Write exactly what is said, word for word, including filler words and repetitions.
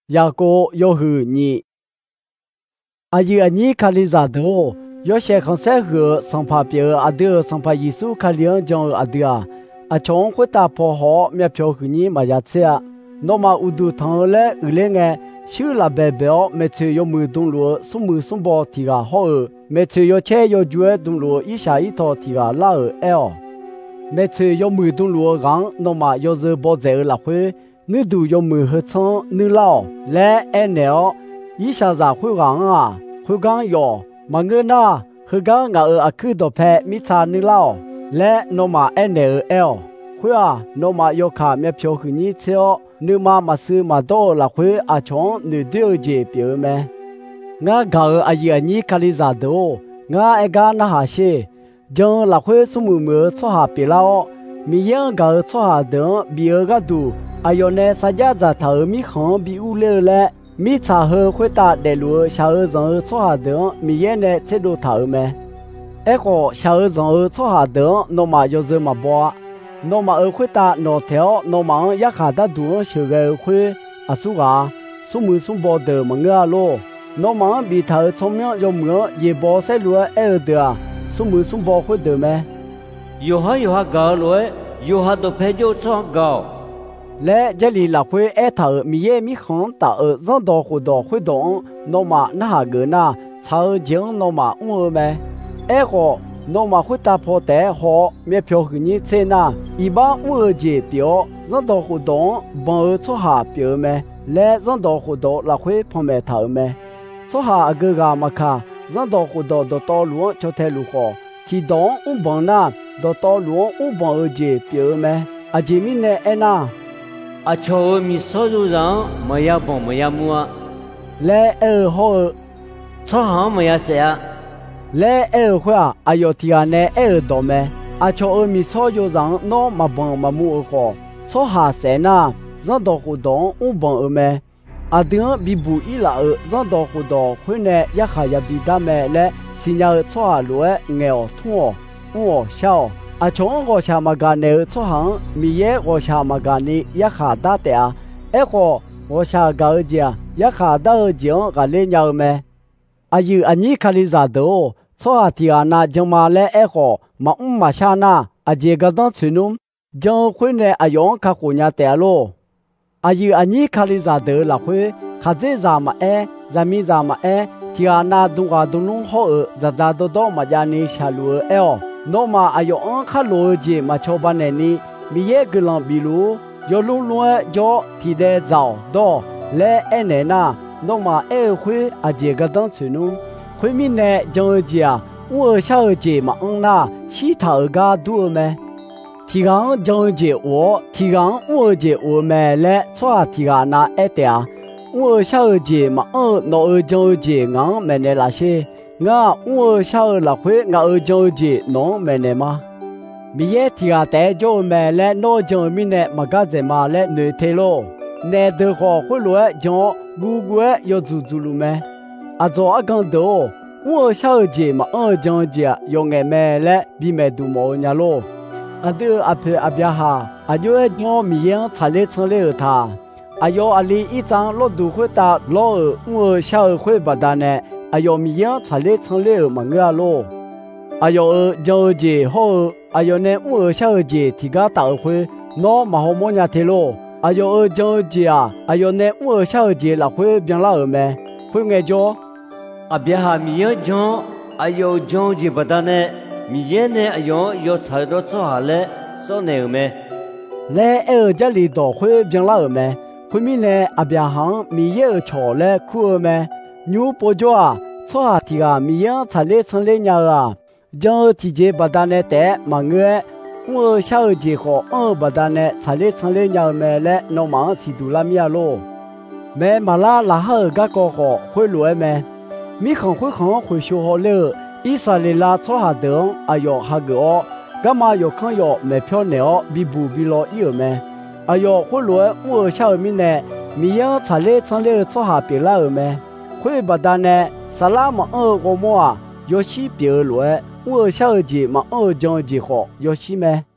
雅各有和你。阿姨阿你卡里扎多，有些看赛和上帕别阿德上帕耶稣卡里将阿德啊，阿从会打破好面票和你马亚车啊，那么乌都汤嘞二零个，修拉白白每次有门东路送门送包提个好二，每次有车有脚东路一下一套提个拉二 L， 每次有门东路让那么有时包在拉回。你都有门和仓，你老来爱鸟，一下子会讲啊，会讲哟，嘛我那会讲我阿去到拍米查你老来，那么爱鸟 L， 会啊，那么有卡面票和你车，你妈妈是嘛到了会阿从你丢这表咩？我搞阿姨阿你卡里扎多，我爱讲那哈些，将了会什么么错下别了，米样搞错下等比二个多。阿有呢，大家在头米行比乌了嘞，米茶喝会打带路，小二人错下等，米也呢才路头咩？哎个小二人错下等，那么就是么包，那么二会打那条，那么一下打多小个会阿苏啊，苏门苏包的么个咯，那么比头聪明有么也包塞路二的啊，苏门苏包会的咩？ 有哈有哈搞路，有哈都陪就错搞。 来这里拉会爱头米也米行打二让到活到活动，那么那哈个呢？超经那么我们爱个那么会打破带好，面票和你在哪？一般我这表让到活动，帮做下表咩？来让到活动拉会旁边头咩？做下个个么卡，让到活动到道路就太路好，提动我帮那到道路我帮二这表咩？阿这面呢爱哪？ 阿乔米所有人没有帮没有mua， 来二号， 错行没有谁啊？ 来二话，阿有提安呢二多咩？阿乔米所有人孬没帮没mua好，错下谁呢？让到活动我帮二咩？阿等比不一了二，让到活动会呢一下也比他们来，新疆错下路哎，我痛我笑。阿从我下马干呢出行，米也我下马干呢一下打的啊，哎个我下高家一下打二将个来鸟咩？阿有阿你看里咋多？错下提安那将马来哎个马唔马下那阿这个当村弄，将会呢阿用卡胡伢带咯。阿有阿你看里咋多啦会，卡这咋嘛哎，咋咪咋嘛哎，提安那东华东弄好呃，咋咋都到嘛家呢下路哎哦。那么阿有安卡罗杰嘛乔巴内尼，米也个人比如有龙龙叫提得早到来爱内那，那么爱会阿这个当村弄，会面呢将家我小姐嘛安那西头个多咩？提纲将姐我提纲我姐我买来抓提纲那爱的啊，我小姐嘛安那将姐昂买来那些。我我小了会我就接农买的吗？米也提个带就买来那就米呢，么个在买来内推咯。难得好回来将姑姑要做做路没？啊做啊更多，我小姐嘛我就接用爱买来比买多毛伢咯。啊都阿婆阿表哈，啊就爱将米样查来查来他，啊要阿里一张老多会打老二，我小会不打呢。阿有米样查来查来嘛个咯，阿有交姐好，阿有呢我小姐提个大会，那嘛好么伢提咯，阿有交姐啊，阿有呢我小姐拉会变老二咩？会爱叫， 阿别哈米样讲，阿有交姐不打呢，米样呢阿有要查到做下来，少呢咩？ 来二家里头会变老二咩？会面呢阿别行米也吵来哭咩？牛不叫啊，错下提个米样查来查来鸟啊，将提前把它呢带忙个，我小姐和我把它呢查来查来鸟买来，那忙是多拉米咯，买马拉拉好个个好会来没？米行会行会修好了，以色列拉错下等，哎哟哈个哦，干嘛要看要买票呢？比不比了有没？哎哟会来我小米呢，米样查来查来错下别了没？会把它呢，萨拉嘛二个么啊，有些别来，我小姐嘛二将就好，有些咩？